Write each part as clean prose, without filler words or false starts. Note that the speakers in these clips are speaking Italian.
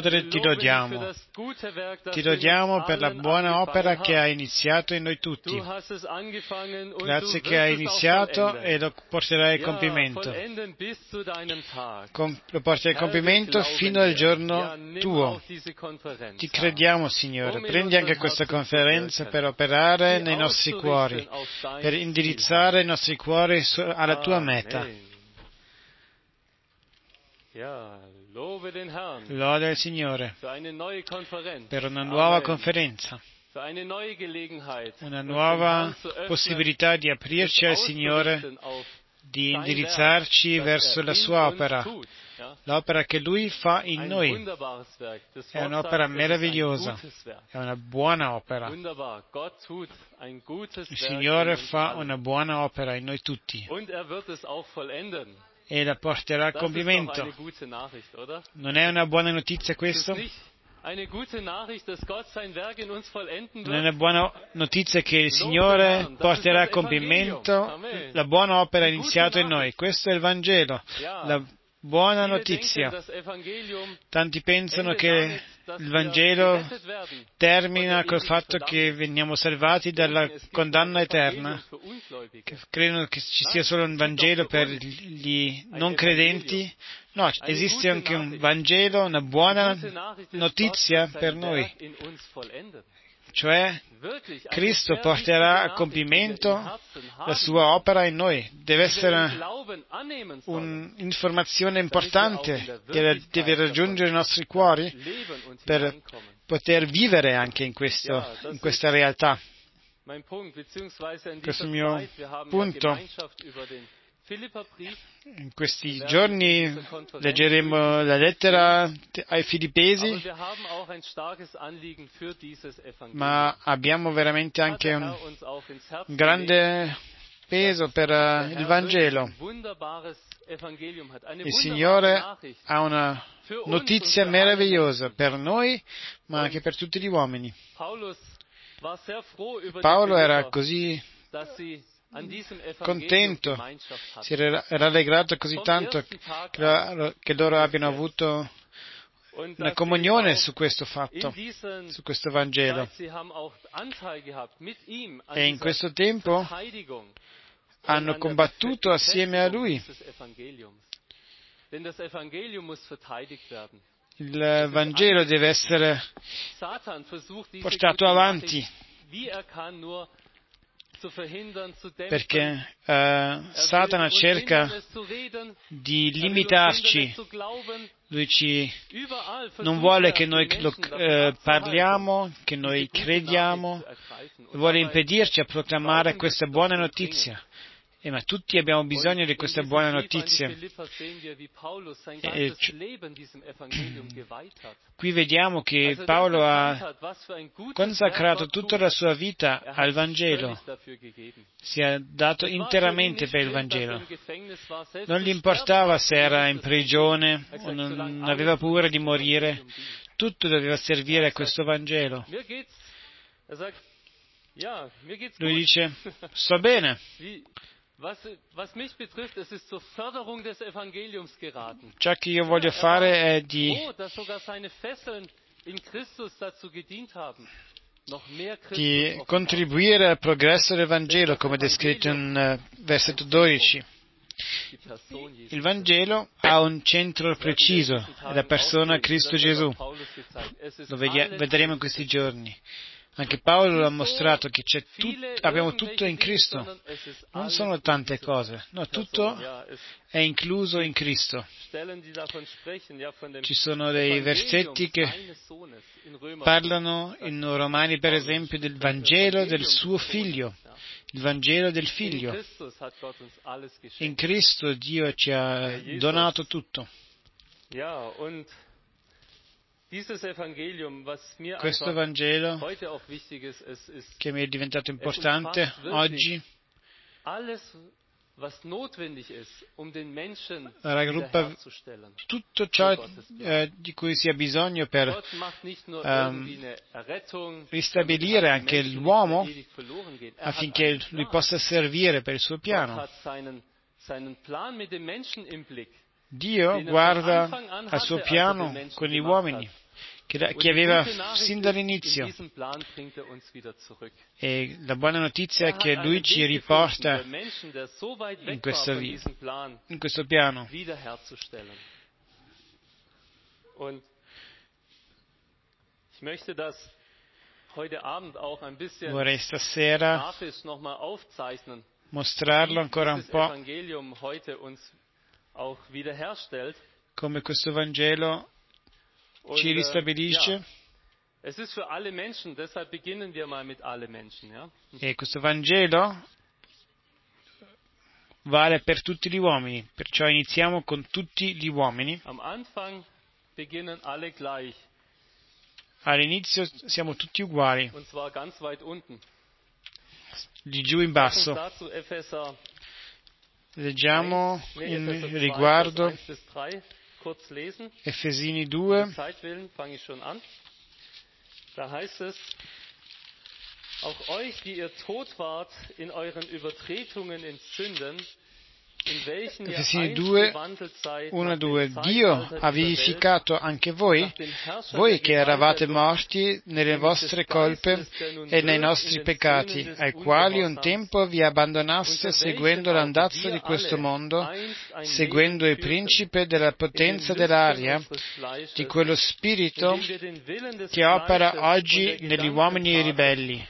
Padre, ti lodiamo. Ti lodiamo per la buona opera che hai iniziato in noi tutti. Grazie che hai iniziato e lo porterai a compimento. Lo porterai a compimento fino al giorno tuo. Ti crediamo, Signore. Prendi anche questa conferenza per operare nei nostri cuori, per indirizzare i nostri cuori alla tua meta. Lode il Signore per una nuova conferenza, una nuova possibilità di aprirci al Signore, di indirizzarci verso la sua opera, l'opera che Lui fa in noi. È un'opera meravigliosa, è una buona opera. Il Signore fa una buona opera in noi tutti. E la porterà a compimento. Non è una buona notizia questo? Non è una buona notizia che il Signore porterà a compimento la buona opera iniziata in noi. Questo è il Vangelo, la buona notizia. Tanti pensano che il Vangelo termina col fatto che veniamo salvati dalla condanna eterna, che credono che ci sia solo un Vangelo per gli non credenti. No, esiste anche un Vangelo, una buona notizia per noi. Cioè, Cristo porterà a compimento la sua opera in noi. Deve essere un'informazione importante, deve raggiungere i nostri cuori per poter vivere anche in questa realtà. Questo è il mio punto. In questi giorni leggeremo la lettera ai Filippesi, ma abbiamo veramente anche un grande peso per il Vangelo. Il Signore ha una notizia meravigliosa per noi, ma anche per tutti gli uomini. Paolo era così contento, si era rallegrato così tanto che loro abbiano avuto una comunione su questo fatto, su questo Vangelo. E in questo tempo hanno combattuto assieme a lui. Il Vangelo deve essere portato avanti, perché Satana cerca di limitarci. Lui non vuole che noi parliamo, che noi crediamo, vuole impedirci a proclamare questa buona notizia. Ma tutti abbiamo bisogno di questa buona notizia. Qui vediamo che Paolo ha consacrato tutta la sua vita al Vangelo, si è dato interamente per il Vangelo. Non gli importava se era in prigione o non aveva paura di morire, tutto doveva servire a questo Vangelo. Lui dice, sto bene. Ciò che io voglio fare è di contribuire al progresso del Vangelo, come descritto in versetto 12. Il Vangelo ha un centro preciso, è la persona Cristo Gesù. Lo vedremo in questi giorni. Anche Paolo lo ha mostrato che abbiamo tutto in Cristo. Non sono tante cose, no, tutto è incluso in Cristo. Ci sono dei versetti che parlano in Romani, per esempio, del Vangelo del suo Figlio, il Vangelo del Figlio. In Cristo Dio ci ha donato tutto. Questo Vangelo, che mi è diventato importante oggi, raggruppa tutto ciò di cui si ha bisogno per ristabilire anche l'uomo affinché lui possa servire per il suo piano. Dio guarda al suo piano con gli uomini che aveva sin dall'inizio. E la buona notizia è che Lui ci riporta in questo piano. Vorrei stasera mostrarlo ancora un po' come questo Vangelo ci ristabilisce. E questo Vangelo vale per tutti gli uomini, perciò iniziamo con tutti gli uomini. All'inizio siamo tutti uguali, di giù in basso. Leggiamo in riguardo Efesini 2. Da heißt es, auch euch, die ihr tot wart in euren Übertretungen in Sünden, Efesini 2, 1-2. Dio ha vivificato anche voi che eravate morti nelle vostre colpe e nei nostri peccati, ai quali un tempo vi abbandonaste seguendo l'andazzo di questo mondo, seguendo il principe della potenza dell'aria, di quello spirito che opera oggi negli uomini ribelli.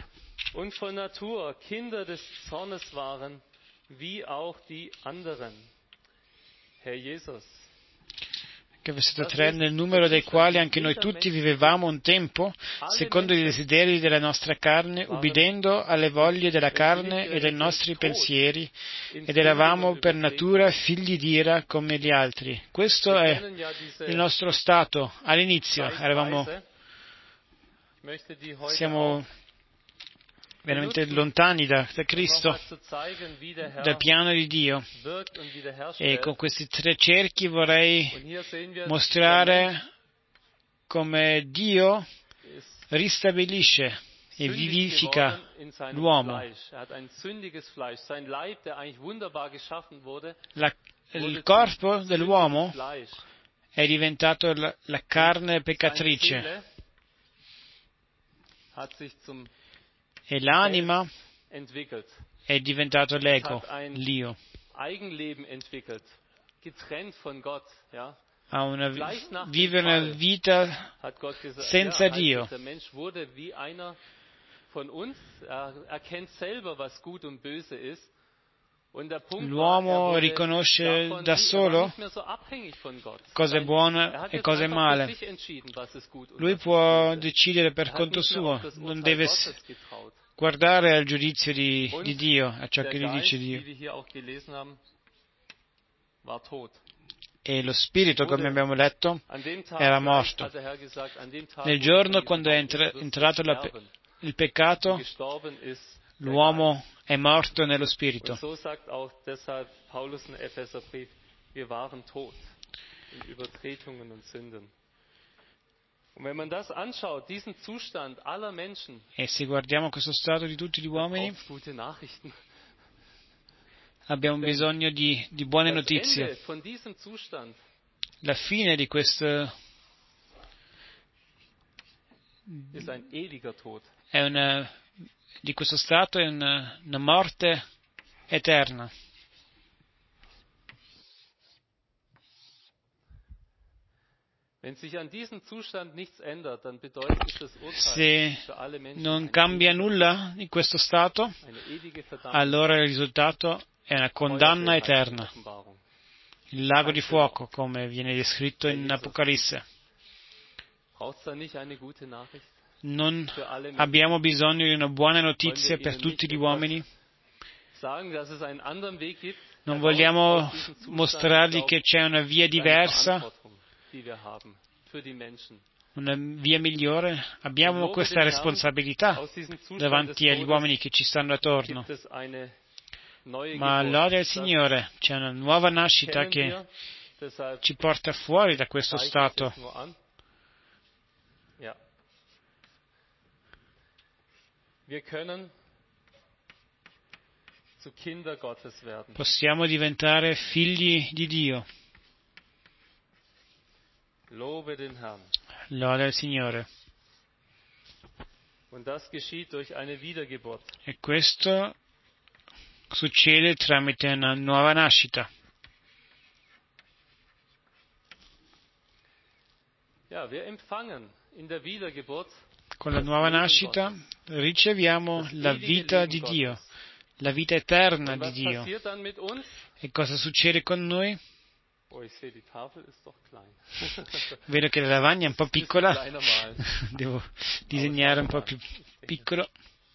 Wie auch die anderen. Herr Jesus. Versetto 3, nel numero dei quali anche noi tutti vivevamo un tempo, secondo i desideri della nostra carne, ubbidendo alle voglie della carne e dei nostri pensieri, ed eravamo per natura figli d'ira come gli altri. Questo è il nostro stato. All'inizio siamo veramente lontani da Cristo, dal piano di Dio. E con questi 3 cerchi vorrei mostrare come Dio ristabilisce e vivifica l'uomo. Il corpo dell'uomo è diventato la carne peccatrice. E l'anima è diventato l'ego, l'io. Vive una vita senza Dio. L'uomo riconosce da solo cosa è buono e cosa è male. Lui può decidere per conto suo, non deve guardare al giudizio di Dio, a ciò che gli dice Dio. E lo spirito, come abbiamo letto, era morto. Nel giorno quando è entrato il peccato, l'uomo è morto nello spirito. E se guardiamo questo stato di tutti gli uomini, abbiamo bisogno di buone notizie. La fine di questo stato è una morte eterna. Se non cambia nulla in questo stato, allora il risultato è una condanna eterna. Il lago di fuoco, come viene descritto in Apocalisse. Non abbiamo bisogno di una buona notizia per tutti gli uomini? Non vogliamo mostrargli che c'è una via diversa, una via migliore? Abbiamo questa responsabilità davanti agli uomini che ci stanno attorno. Ma lode al Signore, c'è una nuova nascita che ci porta fuori da questo stato. Possiamo diventare figli di Dio. Lode al Signore. Und das geschieht durch eine Wiedergeburt. E questo succede tramite una nuova nascita. Ja, wir empfangen in der Wiedergeburt Con la nuova nascita riceviamo la vita di Dio, la vita eterna di Dio. passiert dann mit uns? E cosa succede con noi? Oh, ich sehe, die Tafel ist doch klein. Vedo che la lavagna è un po' piccola, Kleiner mal. devo disegnare un po' più piccolo.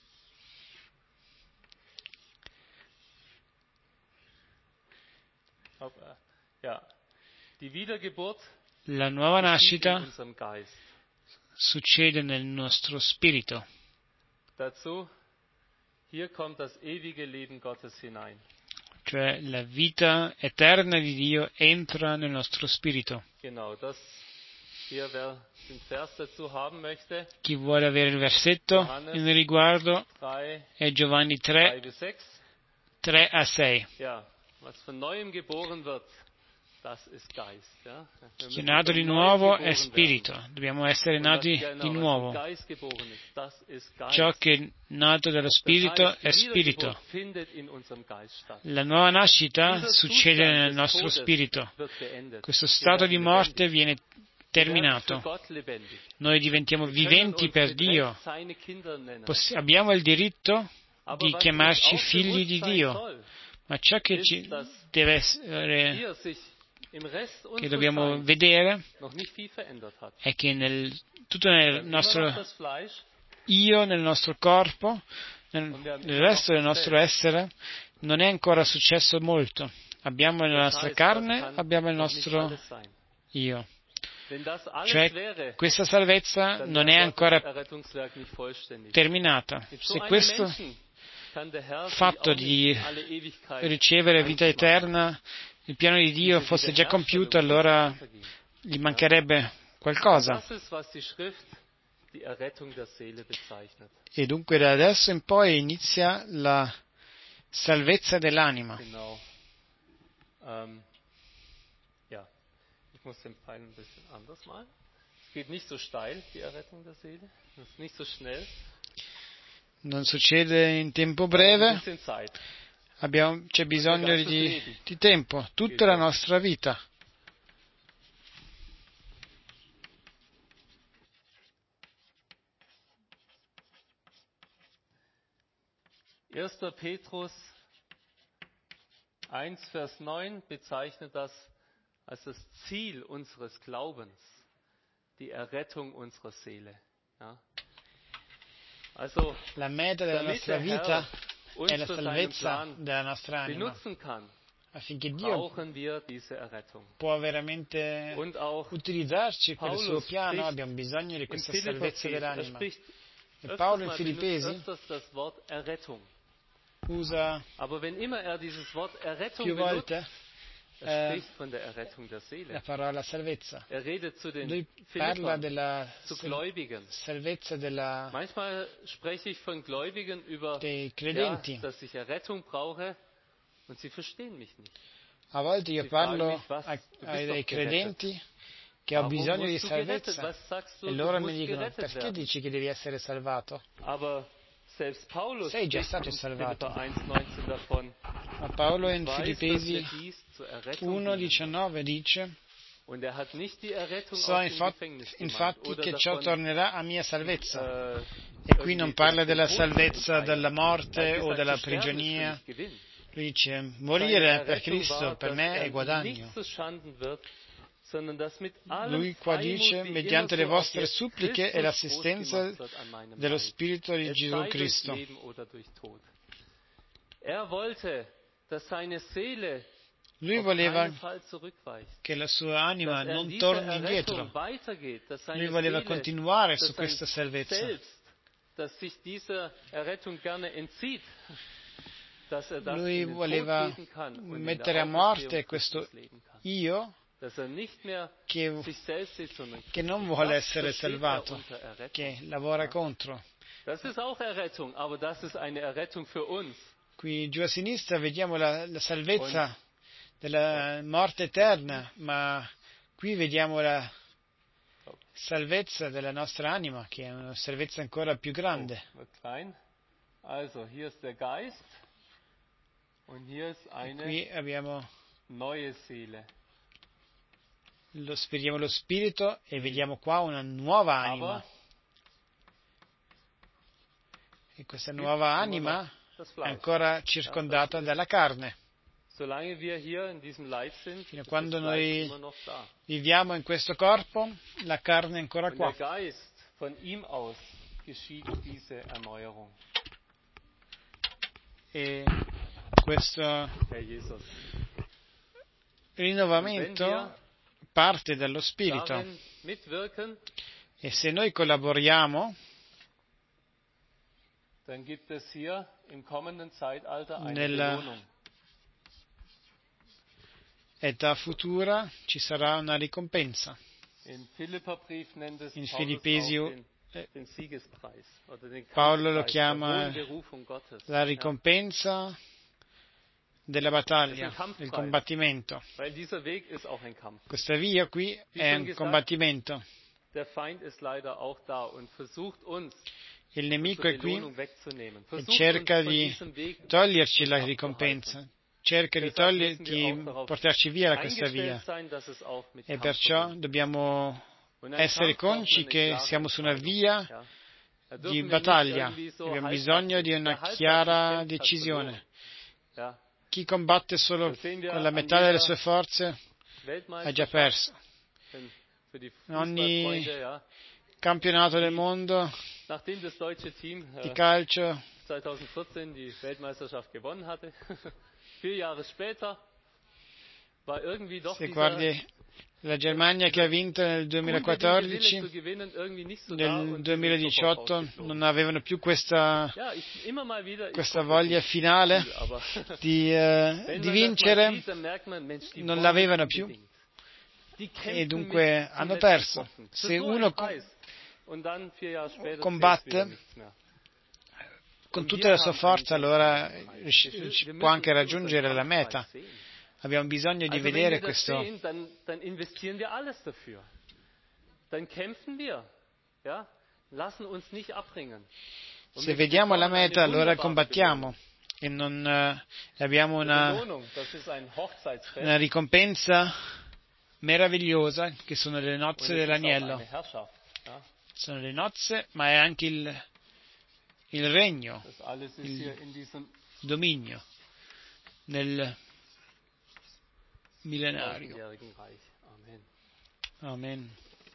Ja, die Wiedergeburt La nuova geschieht in nascita unserem Geist. succede nel nostro spirito. Dazu, hier kommt das ewige Leben Gottes hinein. Cioè la vita eterna di Dio entra nel nostro spirito. Genau, das hier, wer den Vers dazu haben möchte, Chi vuole avere il versetto in riguardo 3, è Giovanni 3 3, bis 6. 3 a 6. Ja, was von Neuem geboren wird, das ist Geist. Ja? Chi è nato di nuovo è spirito. Dobbiamo essere nati di nuovo. Geist geboren ist, das ist Geist. Ciò che è nato dallo spirito è Die spirito. Wiedergeburt findet in unserem Geist statt. La nuova nascita Dieser succede Zustand nel des nostro Todes spirito. wird beendet. Questo Wir stato werden di morte lebendig. viene Wir werden für terminato. Gott lebendig. Noi diventiamo Wir können viventi uns per mit Dio. Recht seine Kinder nennen. Abbiamo il diritto Aber di was chiamarci uns auch figli di bewusst sein Dio, soll, ma ciò che ci deve essere, hier sich im Rest che unseres dobbiamo Seins vedere, noch nicht viel verändert hat. è che tutto nel Wir haben immer noch nostro das Fleisch io, nel nostro corpo, nel resto del nostro essere, non è ancora successo molto. Abbiamo la nostra carne, abbiamo il nostro io. Wenn das alles Cioè, wäre, questa salvezza dann non wäre è Gottes ancora Errettungswerk nicht vollständig. terminata. Mit so Se einem questo Menschen kann der Herr sich fatto auch nicht di in alle Ewigkeit ricevere vita einschmachen. eterna, il piano di Dio fosse già compiuto, allora gli mancherebbe Und qualcosa. das ist, was die Schrift die Errettung der Seele bezeichnet. E dunque da adesso in poi inizia la salvezza dell'anima. Genau. Ja, ich muss den Pfeil ein bisschen anders malen. Es geht nicht so steil, die Errettung der Seele. Das ist nicht so schnell. Non succede in tempo Ein breve, bisschen Zeit. c'è bisogno di tempo, tutta la nostra vita. Erster Petrus 1, Vers 9 bezeichnet das als das Ziel unseres Glaubens, die Errettung unserer Seele. Ja? Also, La meta della damit nostra der vita Herr è la uns für seinen salvezza Plan della nostra anima, benutzen kann, affinché Dio brauchen wir diese Errettung. può veramente Und auch utilizzarci per il suo Paulus piano, spricht abbiamo bisogno di im questa salvezza Philipperbrief, dell'anima. spricht E Paolo in benutzt Filippesi öfters das Wort Errettung. usa Aber wenn immer dieses Wort Errettung più benutzt, volte spricht von der Errettung der Seele. la parola salvezza. Redet zu den Lui parla Philippern, della zu Gläubigen. salvezza Manchmal spreche ich von Gläubigen über, dei credenti. dass ich Errettung brauche und sie verstehen mich nicht. A volte io Sie fragen parlo mich, was? Du bist ai doch credenti che ho Warum bisogno di musst du gerettet? salvezza Was sagst du? e Du loro mi musst dicono gerettet perché werden. dici che devi essere salvato? Aber selbst Paulus Sei già spricht stato in salvato. Philipper 1,19 davon. Ma Paolo in Ich weiß, dass Filippesi wir dies zur Errettung dienen. 1,19 dice: Und er hat nicht die Errettung so aus dem Gefängnis gemeint infatti oder che ciò davon, tornerà a mia salvezza. äh, E qui non parla den della Tod salvezza zu dalla morte Er hat o gesagt, dalla zu sterben ist für prigionia. mich Gewinn. Lui dice: Seine morire per Errettung Cristo war, per dass me è er guadagno. nicht zu Schanden wird, sondern dass mit allem Lui qua dice: Freimut, wie mediante le immer so auch vostre jetzt suppliche e Christus l'assistenza groß gemacht wird an meinem dello Leib. Spirito di Es Gesù sei durch Cristo. Leben oder durch Tod. Er wollte, dass seine Seele Lui auf voleva keinen Fall zurückweicht. che la sua anima Dass er in non dieser torni Errettung indietro. weitergeht, dass seine Lui voleva Seele, continuare dass su sein questa salvezza. Selbst, dass sich dieser Errettung gerne entzieht, dass er das Lui in den voleva Tod geben kann und mettere a in der morte Auferstehung questo Christus leben kann. io Dass er nicht mehr che, sich selbst sieht, sondern che non Christus. vuole Das essere versteht er salvato, unter Errettung. che lavora contro. Das ist auch Errettung, aber das ist eine Errettung für uns. Qui giù a sinistra vediamo la salvezza della morte eterna, ma qui vediamo salvezza della nostra anima, che è una salvezza ancora più grande. Also, hier ist der Geist und hier ist eine Qui abbiamo neue Seele. vediamo lo spirito e vediamo qua una nuova anima. E questa nuova anima è ancora circondata dalla carne. Fino a quando noi viviamo in questo corpo, la carne è ancora qua. E questo rinnovamento parte dallo Spirito. E se noi collaboriamo nella età futura ci sarà una ricompensa. In Filippesi Paolo lo chiama la ricompensa della battaglia, del combattimento. Questa via qui è un combattimento. Il nemico è qui e cerca di toglierci la ricompensa, cerca di portarci via da questa via. E perciò dobbiamo essere consci che siamo su una via di battaglia. Abbiamo bisogno di una chiara decisione. Chi combatte solo con la metà delle sue forze ha già perso. In ogni campionato del mondo di calcio 2014 die Weltmeisterschaft gewonnen hatte. 4 Jahre später war irgendwie doch se guardi la Germania che ha vinto nel 2014, nel 2018 non avevano più questa voglia finale di vincere, non l'avevano più e dunque hanno perso. Se uno combatte con tutta la sua forza, allora può anche raggiungere la meta. Abbiamo bisogno di vedere questo. Se vediamo la meta, allora combattiamo e non abbiamo una ricompensa meravigliosa che sono le nozze dell'agnello. Sono le nozze, ma è anche il regno, il dominio nel millenario. Amen.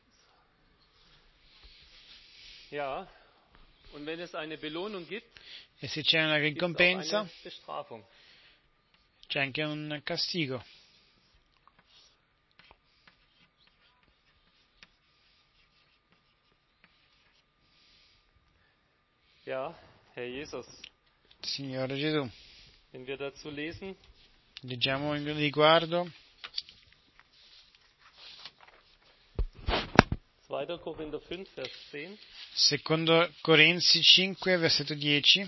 Ja, und wenn es eine Belohnung gibt, e se c'è una ricompensa, c'è anche un castigo. Ja, Herr Jesus. Signore Gesù. Wenn wir dazu lesen, leggiamo in riguardo 2. Korinther 5, Vers 10. Secondo Corinzi 5, versetto 10.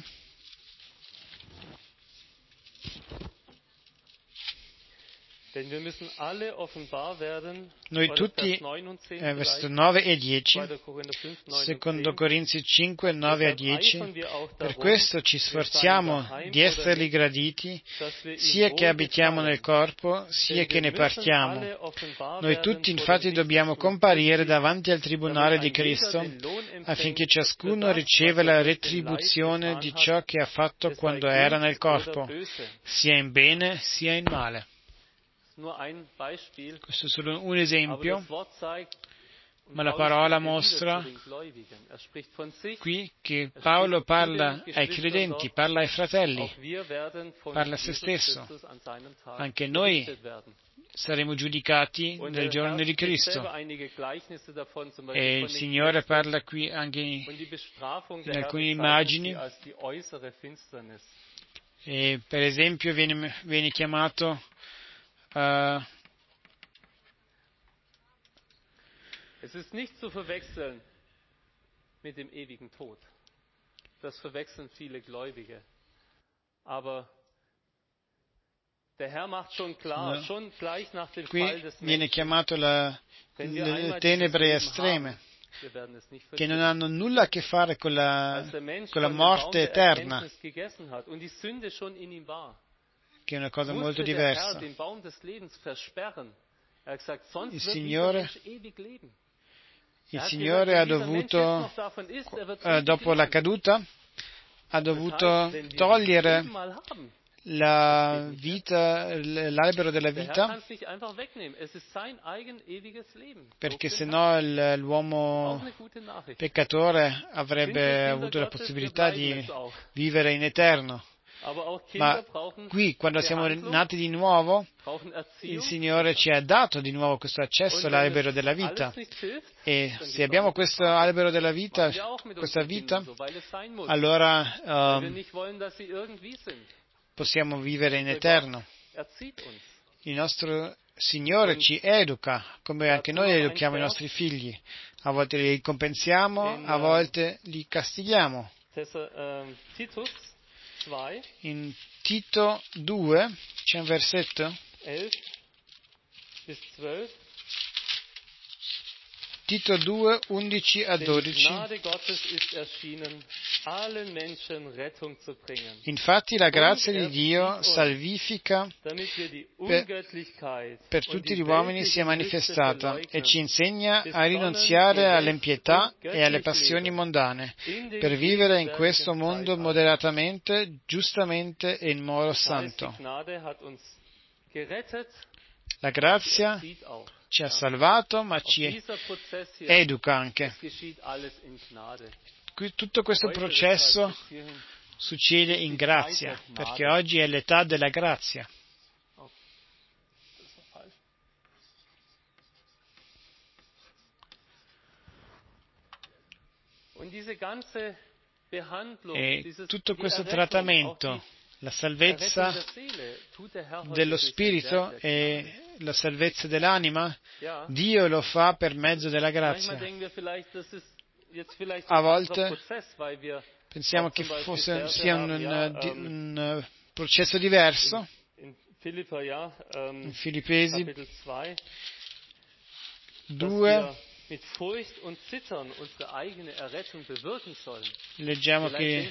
Denn wir müssen alle offenbar werden, noi tutti, versetto 9 e 10, secondo Corinzi 5, 9 a 10, per questo ci sforziamo di esserli graditi, sia che abitiamo nel corpo, sia che ne partiamo. Noi tutti infatti dobbiamo comparire davanti al tribunale di Cristo, affinché ciascuno riceva la retribuzione di ciò che ha fatto quando era nel corpo, sia in bene sia in male. Questo è solo un esempio, ma la parola mostra qui che Paolo parla ai credenti, parla ai fratelli, parla a se stesso. Anche noi saremo giudicati nel giorno di Cristo. E il Signore parla qui anche in alcune immagini. E per esempio viene chiamato Es ist nicht zu verwechseln mit dem ewigen Tod. Das verwechseln viele Gläubige. Aber Qui viene chiamato le tenebre estreme, che non hanno nulla a che fare con la morte eterna, che è una cosa molto diversa. Il Signore ha dovuto, dopo la caduta, ha dovuto togliere la vita, l'albero della vita, perché sennò l'uomo peccatore avrebbe avuto la possibilità di vivere in eterno. Ma qui, quando siamo nati di nuovo, il Signore ci ha dato di nuovo questo accesso all'albero della vita. E se abbiamo questo albero della vita, questa vita, allora possiamo vivere in eterno. Il nostro Signore ci educa, come anche noi educhiamo i nostri figli. A volte li ricompensiamo, a volte li castighiamo. In Tito 2 c'è un versetto. Tito 2, 11 a 12. Infatti la grazia di Dio salvifica per tutti gli uomini si è manifestata e ci insegna a rinunziare all'impietà e alle passioni mondane, per vivere in questo mondo moderatamente, giustamente e in modo santo. La grazia ci ha salvato, ma ci educa anche. Tutto questo processo succede in grazia, perché oggi è l'età della grazia. E tutto questo trattamento, la salvezza dello spirito e la salvezza dell'anima, Dio lo fa per mezzo della grazia. A volte pensiamo che sia un processo diverso. In Filippesi 2 leggiamo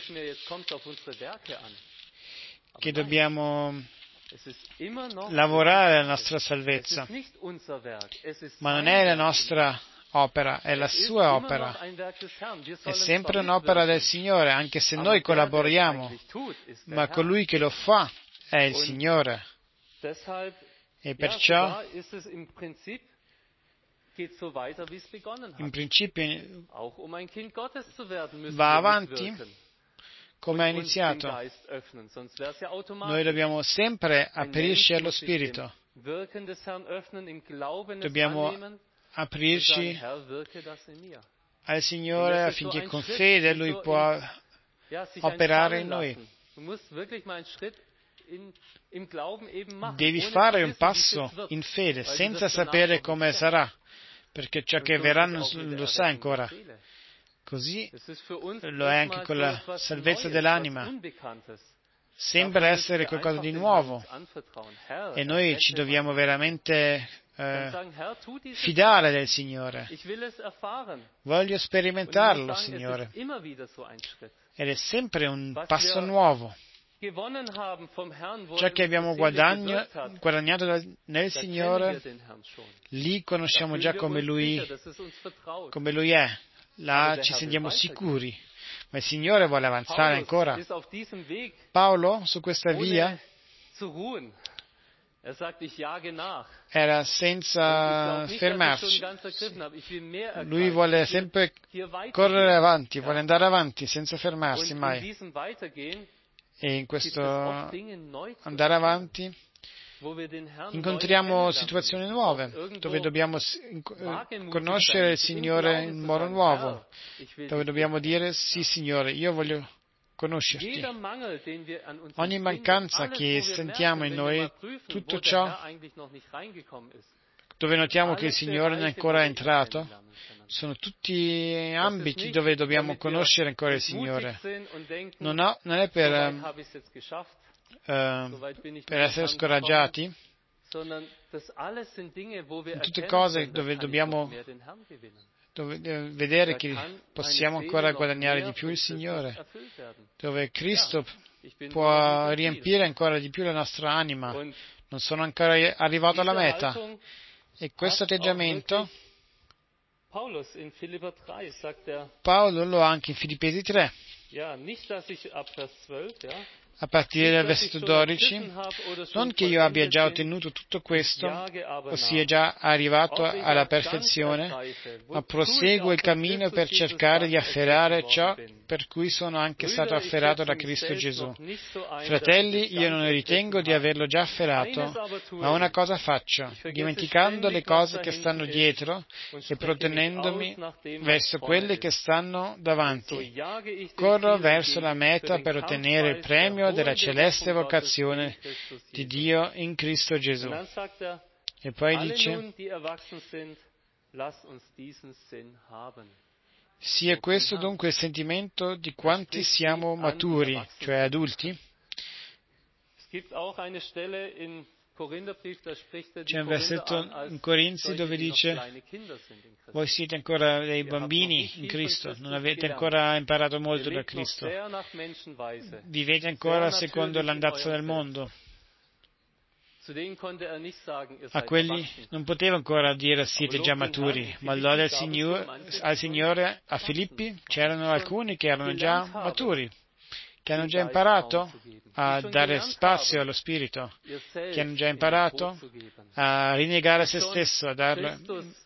che dobbiamo lavorare alla nostra salvezza, ma non è la nostra opera, è la sua opera, è sempre un'opera del Signore, anche se noi collaboriamo, ma colui che lo fa è il Signore. E perciò in principio va avanti come ha iniziato. Noi dobbiamo sempre aprirci allo Spirito. Dobbiamo aprirci al Signore affinché con fede Lui può operare in noi. Devi fare un passo in fede senza sapere come sarà, perché ciò che verrà non lo sai ancora. Così lo è anche con la salvezza dell'anima. Sembra essere qualcosa di nuovo e noi ci dobbiamo veramente fidare del Cignore. Voglio sperimentarlo, Signore. Ed è sempre un passo nuovo. Ciò che abbiamo guadagnato nel Signore, lì conosciamo già come Lui è. Là ci sentiamo sicuri, ma il Signore vuole avanzare ancora. Paolo, su questa via, era senza fermarci. Lui vuole sempre correre avanti, vuole andare avanti senza fermarsi mai. E in questo andare avanti incontriamo situazioni nuove, dove dobbiamo conoscere il Signore in modo nuovo, dove dobbiamo dire sì Signore, io voglio conoscerti. Ogni mancanza che sentiamo in noi, tutto ciò dove notiamo che il Signore non è ancora entrato, sono tutti ambiti dove dobbiamo conoscere ancora il Signore. Non è per per essere scoraggiati, tutte cose dove dobbiamo vedere che possiamo ancora guadagnare di più il Signore, dove Cristo può riempire ancora di più la nostra anima. Non sono ancora arrivato alla meta. E questo atteggiamento Paolo lo ha anche in Filippesi 3. A partire dal versetto 12, non che io abbia già ottenuto tutto questo, o sia già arrivato alla perfezione, ma proseguo il cammino per cercare di afferrare ciò per cui sono anche stato afferrato da Cristo Gesù. Fratelli, io non ritengo di averlo già afferrato, ma una cosa faccio, dimenticando le cose che stanno dietro e protenendomi verso quelle che stanno davanti. Corro verso la meta per ottenere il premio della celeste vocazione di Dio in Cristo Gesù. E poi dice, sia questo dunque il sentimento di quanti siamo maturi, cioè adulti. C'è un versetto in Corinzi dove dice: voi siete ancora dei bambini in Cristo, non avete ancora imparato molto da Cristo, vivete ancora secondo l'andazzo del mondo. A quelli non poteva ancora dire siete già maturi, ma lode al Signore, a Filippi c'erano alcuni che erano già maturi, che hanno già imparato a dare spazio allo Spirito, che hanno già imparato a rinnegare se stesso, a darlo,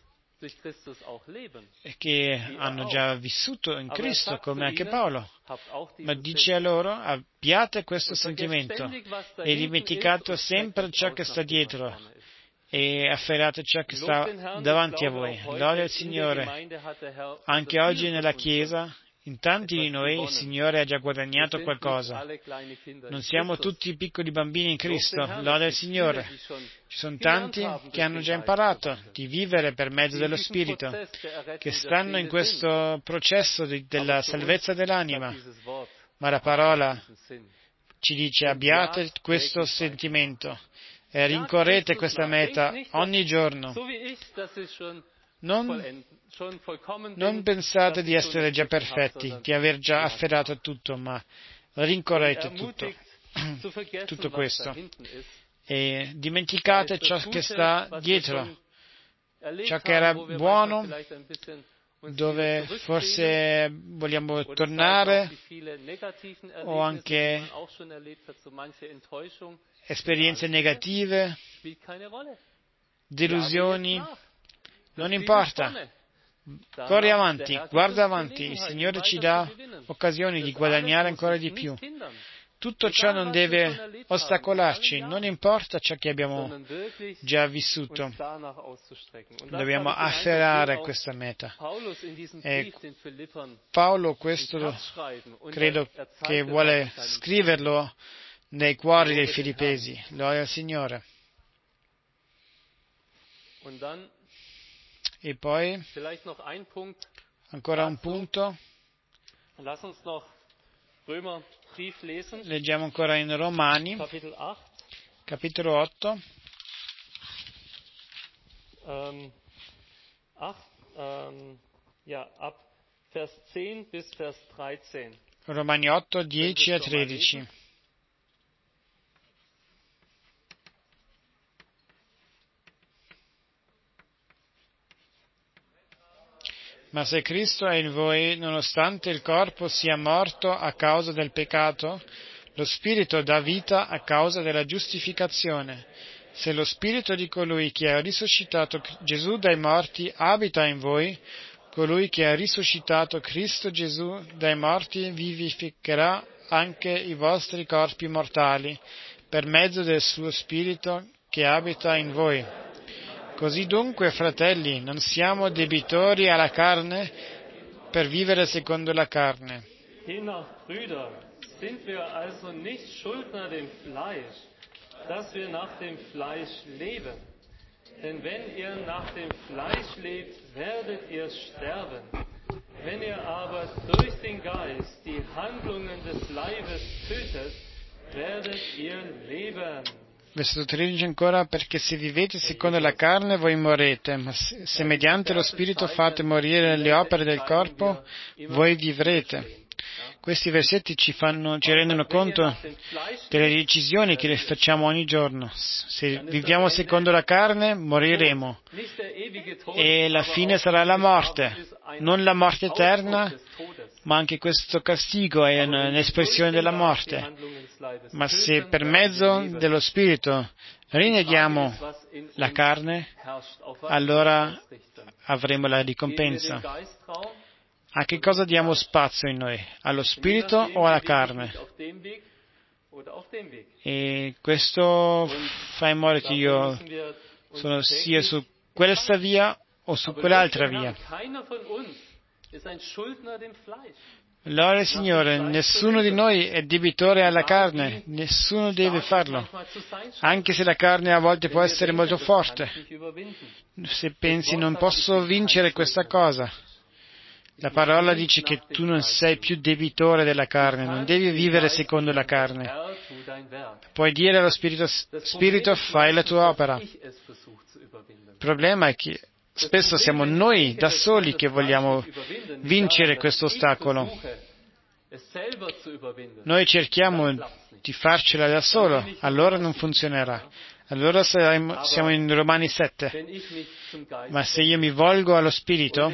e che hanno già vissuto in Cristo, come anche Paolo. Ma dice a loro, abbiate questo sentimento e dimenticate sempre ciò che sta dietro e afferrate ciò che sta davanti a voi. Lode al Signore. Anche oggi nella Chiesa, in tanti di noi il Signore ha già guadagnato qualcosa. Non siamo tutti piccoli bambini in Cristo, lode al Signore. Ci sono tanti che hanno già imparato di vivere per mezzo dello Spirito, che stanno in questo processo della salvezza dell'anima. Ma la parola ci dice abbiate questo sentimento e rincorrete questa meta ogni giorno. Non pensate di essere già perfetti, di aver già afferrato tutto, ma rincorrete tutto questo. E dimenticate ciò che sta dietro, ciò che era buono, dove forse vogliamo tornare, o anche esperienze negative, delusioni. Non importa, corri avanti, guarda avanti, il Signore ci dà occasioni di guadagnare ancora di più. Tutto ciò non deve ostacolarci, non importa ciò che abbiamo già vissuto. Dobbiamo afferrare questa meta. E Paolo questo credo che vuole scriverlo nei cuori dei Filippesi. Gloria al Signore. E poi ancora un punto. Leggiamo ancora in Romani, capitolo 8. Romani 8, 10 a 13. Ma se Cristo è in voi, nonostante il corpo sia morto a causa del peccato, lo Spirito dà vita a causa della giustificazione. Se lo Spirito di colui che ha risuscitato Gesù dai morti abita in voi, colui che ha risuscitato Cristo Gesù dai morti vivificherà anche i vostri corpi mortali, per mezzo del suo Spirito che abita in voi. Così dunque, fratelli, non siamo debitori alla carne per vivere secondo la carne. Brüder, sind wir also nicht Schuldner dem Fleisch, dass wir nach dem Fleisch leben. Denn wenn ihr nach dem Fleisch lebt, werdet ihr sterben. Wenn ihr aber durch den Geist die Handlungen des Leibes tötet, werdet ihr leben. Versetto 13 ancora, perché se vivete secondo la carne voi morrete, ma se mediante lo Spirito fate morire le opere del corpo, voi vivrete. Questi versetti ci rendono conto delle decisioni che facciamo ogni giorno. Se viviamo secondo la carne, moriremo. E la fine sarà la morte. Non la morte eterna, ma anche questo castigo è un'espressione della morte. Ma se per mezzo dello Spirito rinneghiamo la carne, allora avremo la ricompensa. A che cosa diamo spazio in noi? Allo Spirito o alla carne? E questo fa in modo che io sono sia su questa via o su quell'altra via. Allora, Signore, nessuno di noi è debitore alla carne, nessuno deve farlo, anche se la carne a volte può essere molto forte. Se pensi non posso vincere questa cosa, la parola dice che tu non sei più debitore della carne, non devi vivere secondo la carne. Puoi dire allo Spirito, fai la tua opera. Il problema è che spesso siamo noi da soli che vogliamo vincere questo ostacolo. Noi cerchiamo di farcela da solo, allora non funzionerà. Allora siamo in Romani 7. Ma se io mi volgo allo Spirito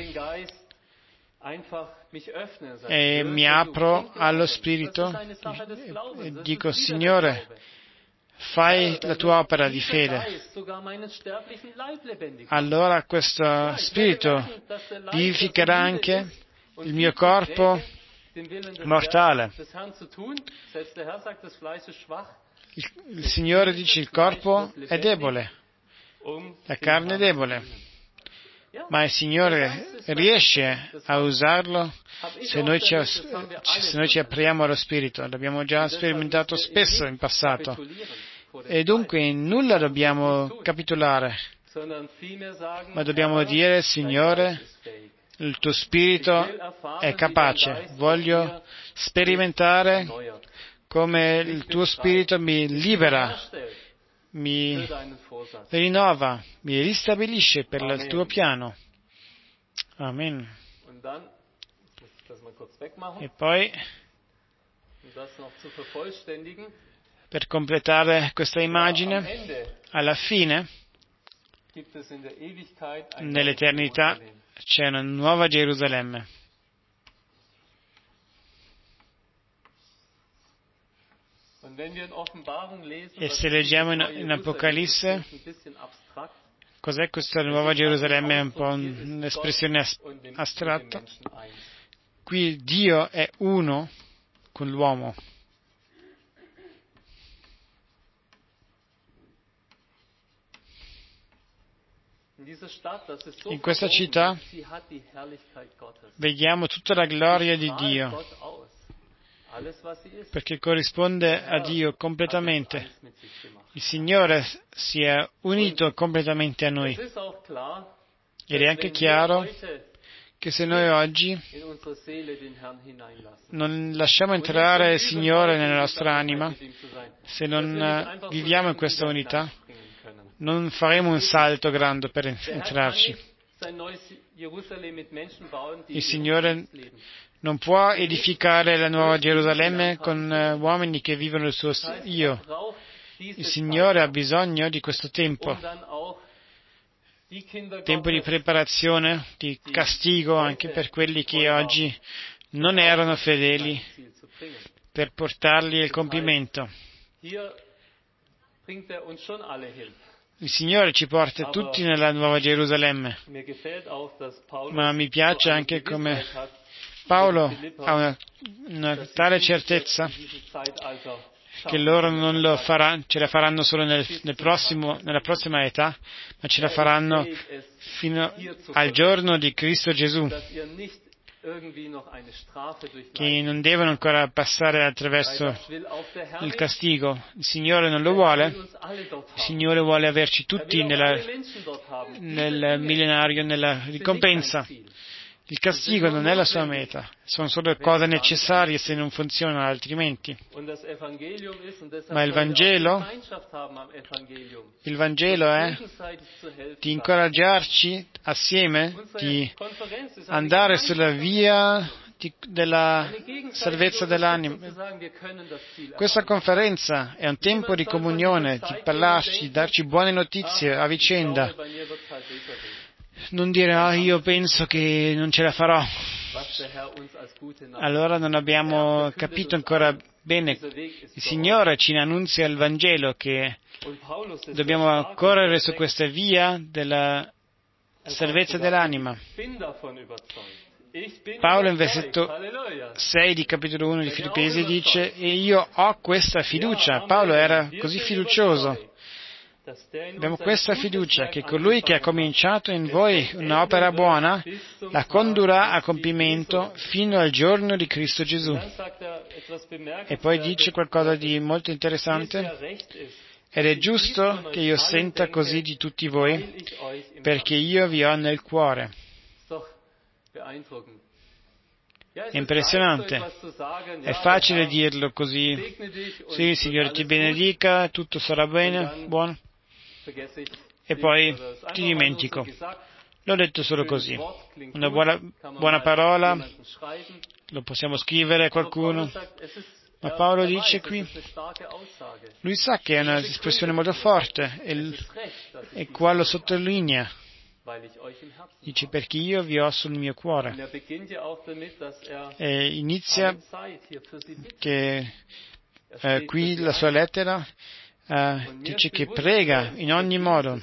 e mi apro allo Spirito e dico, Signore, fai la tua opera di fede, allora questo Spirito vivificherà anche il mio corpo mortale. Il Signore dice il corpo è debole, la carne è debole, ma il Signore riesce a usarlo se noi ci apriamo allo Spirito. L'abbiamo già sperimentato spesso in passato. E dunque in nulla dobbiamo capitolare, ma dobbiamo dire, Signore, il tuo Spirito è capace, voglio sperimentare come il tuo Spirito mi libera, mi rinnova, mi ristabilisce per il tuo piano. Amen. E poi, per completare questa immagine, alla fine, nell'eternità, c'è una nuova Gerusalemme. E se leggiamo in Apocalisse, cos'è questa nuova Gerusalemme? È un po' un'espressione astratta. Qui Dio è uno con l'uomo. In questa città vediamo tutta la gloria di Dio, perché corrisponde a Dio completamente. Il Signore si è unito completamente a noi. Ed è anche chiaro che se noi oggi non lasciamo entrare il Signore nella nostra anima, se non viviamo in questa unità, non faremo un salto grande per entrarci. Il Signore non può edificare la nuova Gerusalemme con uomini che vivono il suo io. Il Signore ha bisogno di questo tempo di preparazione, di castigo anche per quelli che oggi non erano fedeli, per portarli al compimento. Il Signore ci porta tutti nella nuova Gerusalemme, ma mi piace anche come Paolo ha una tale certezza che loro non lo faranno, ce la faranno solo nella prossima età, ma ce la faranno fino al giorno di Cristo Gesù, che non devono ancora passare attraverso il castigo. Il Signore non lo vuole, il Signore vuole averci tutti nel millenario, nella ricompensa. Il castigo non è la sua meta, sono solo cose necessarie se non funzionano altrimenti. Ma il Vangelo è di incoraggiarci assieme, di andare sulla via della salvezza dell'anima. Questa conferenza è un tempo di comunione, di parlarci, di darci buone notizie a vicenda. Non dire, io penso che non ce la farò. Allora non abbiamo capito ancora bene. Il Signore ci annunzia il Vangelo che dobbiamo correre su questa via della salvezza dell'anima. Paolo in versetto 6 di capitolo 1 di Filippesi dice, e io ho questa fiducia. Paolo era così fiducioso. Abbiamo questa fiducia che colui che ha cominciato in voi un'opera buona la condurrà a compimento fino al giorno di Cristo Gesù. E poi dice qualcosa di molto interessante. Ed è giusto che io senta così di tutti voi, perché io vi ho nel cuore. È impressionante. È facile dirlo così. Sì, il Signore ti benedica, tutto sarà bene, buono. E poi ti dimentico. L'ho detto solo così. Una buona parola, lo possiamo scrivere a qualcuno. Ma Paolo dice qui, lui sa che è un'espressione molto forte e qua lo sottolinea. Dice perché io vi ho sul mio cuore. E inizia che qui la sua lettera dice che prega in ogni modo.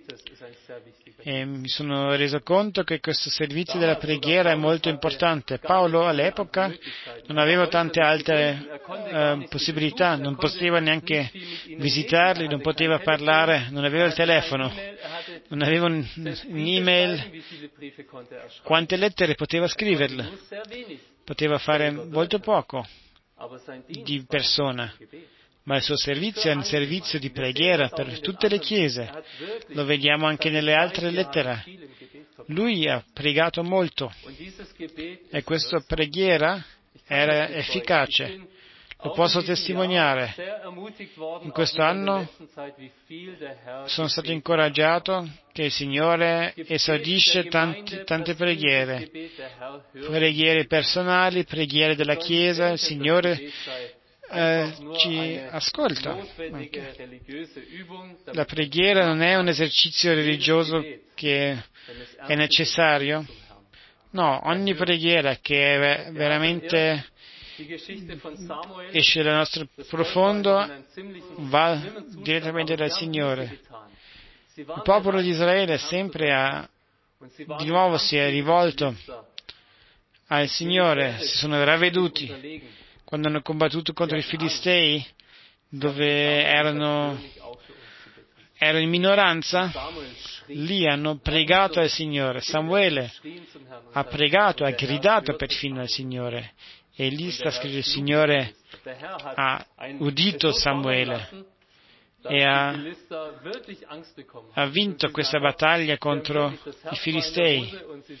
E mi sono reso conto che questo servizio della preghiera è molto importante. Paolo all'epoca non aveva tante altre possibilità, non poteva neanche visitarli, non poteva parlare, non aveva il telefono, non aveva un'email. Quante lettere poteva scriverle? Poteva fare molto poco di persona. Ma il suo servizio è un servizio di preghiera per tutte le chiese. Lo vediamo anche nelle altre lettere. Lui ha pregato molto e questa preghiera era efficace. Lo posso testimoniare. In questo anno sono stato incoraggiato che il Signore esaudisce tante preghiere personali, preghiere della Chiesa. Il Signore ci ascolta. La preghiera non è un esercizio religioso che è necessario. No, ogni preghiera che è veramente esce dal nostro profondo va direttamente dal Signore. Il popolo di Israele sempre di nuovo si è rivolto al Signore, si sono ravveduti. Quando hanno combattuto contro i Filistei, dove erano in minoranza, lì hanno pregato al Signore. Samuele ha pregato, ha gridato perfino al Signore. E lì sta scritto: il Signore ha udito Samuele e ha vinto questa battaglia contro i Filistei.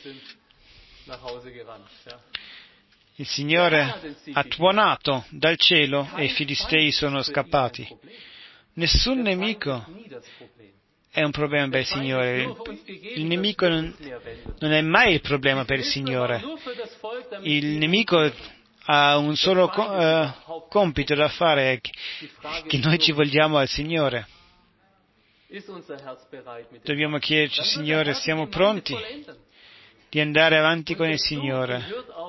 Il Signore ha tuonato dal cielo e i Filistei sono scappati. Nessun nemico è un problema per il Signore. Il nemico non è mai il problema per il Signore. Il nemico ha un solo compito da fare, che noi ci vogliamo al Signore. Dobbiamo chiederci: Signore, siamo pronti di andare avanti con il Signore.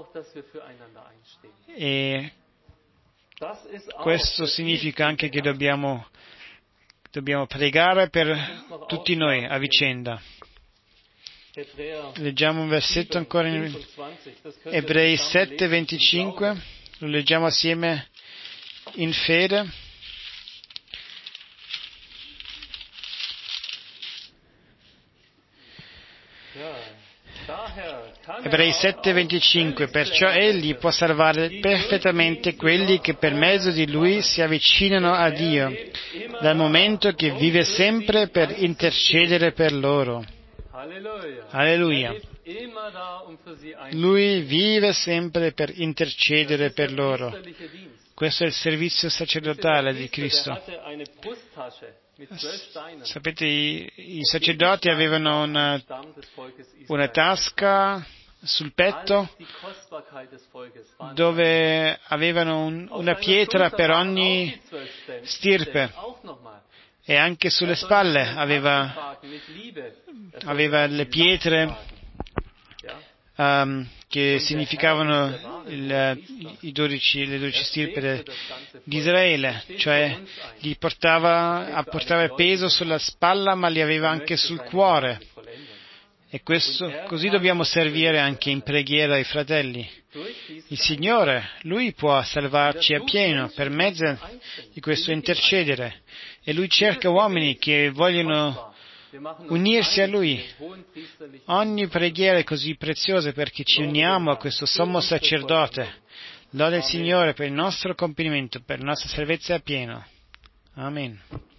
E questo significa anche che dobbiamo pregare per tutti noi a vicenda. Leggiamo un versetto ancora in Ebrei 7:25, lo leggiamo assieme in fede. Ebrei 7:25, perciò egli può salvare perfettamente quelli che per mezzo di lui si avvicinano a Dio, dal momento che vive sempre per intercedere per loro. Alleluia. Lui vive sempre per intercedere per loro. Questo è il servizio sacerdotale di Cristo. Sapete, i sacerdoti avevano una tasca sul petto dove avevano una pietra per ogni stirpe, e anche sulle spalle aveva le pietre che significavano le 12 stirpe di Israele, cioè gli portava il peso sulla spalla, ma li aveva anche sul cuore. E così dobbiamo servire anche in preghiera ai fratelli. Il Signore, Lui può salvarci appieno per mezzo di questo intercedere, e Lui cerca uomini che vogliono unirsi a Lui. Ogni preghiera è così preziosa perché ci uniamo a questo sommo sacerdote. Lode il Signore per il nostro compimento, per la nostra salvezza appieno. Amen.